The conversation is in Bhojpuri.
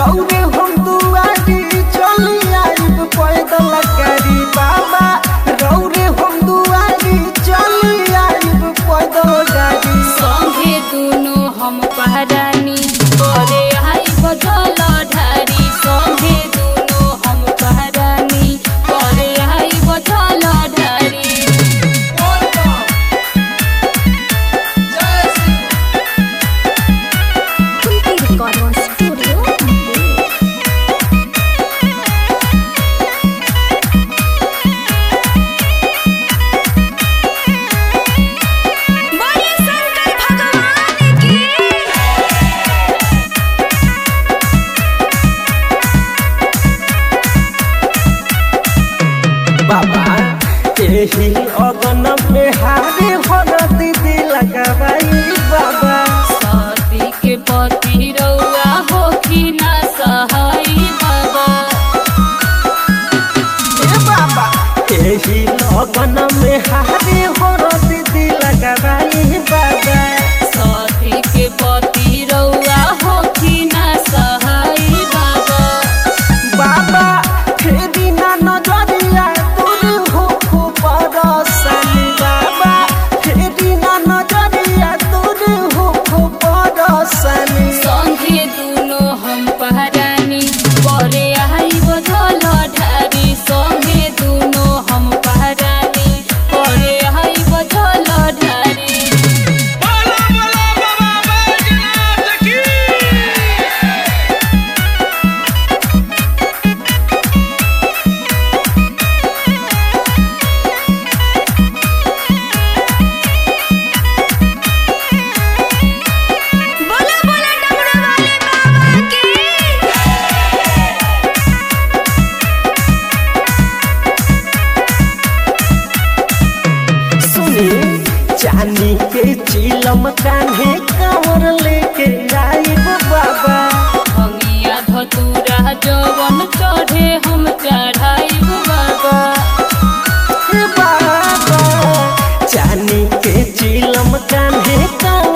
रौरे हम दुआरी चली आइब पैदल करी बाबा रौरे हम दुआरी चली आइब पैदल गाड़ी संगे दुनो हम पहरानी करे आइब जल ढारी संगे दुनो हम पहरानी करे आइब जल ढारी बाबा यही अगन में हारे होना दीदी लगावाई बाबा सती के पति रउआ होखी ना सहाई बाबा बाबा यही अगन में हारे होना दीदी लगावाई बाबा सती के पति रउआ होखी ना सहाई बाबा बाबा फेरी ना नजरिया दूर हो परसनी बाबा फेरी ना नजरिया दूर हो परसनी संगे दुनो हम पहरानी करे आइब जल ढारी संगे दुनो हम पहरानी करे आइब जल ढारी चांदी के चिलम कान्हे कांवर लेके आइब बाबा भंगिया धतूरा जवन चढ़े हम चढ़ाइब बाबा हे बाबा चांदी के चिलम कान्हे कांवर